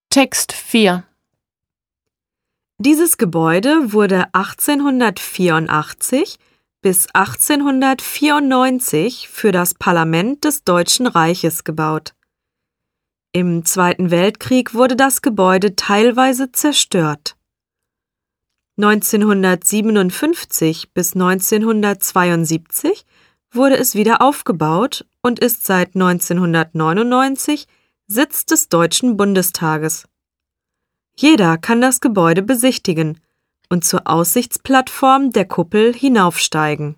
Text 4. Dieses Gebäude wurde 1884 bis 1894 für das Parlament des Deutschen Reiches gebaut. Im Zweiten Weltkrieg wurde das Gebäude teilweise zerstört. 1957 bis 1972 wurde es wieder aufgebaut und ist seit 1999 Sitz des Deutschen Bundestages. Jeder kann das Gebäude besichtigen und zur Aussichtsplattform der Kuppel hinaufsteigen.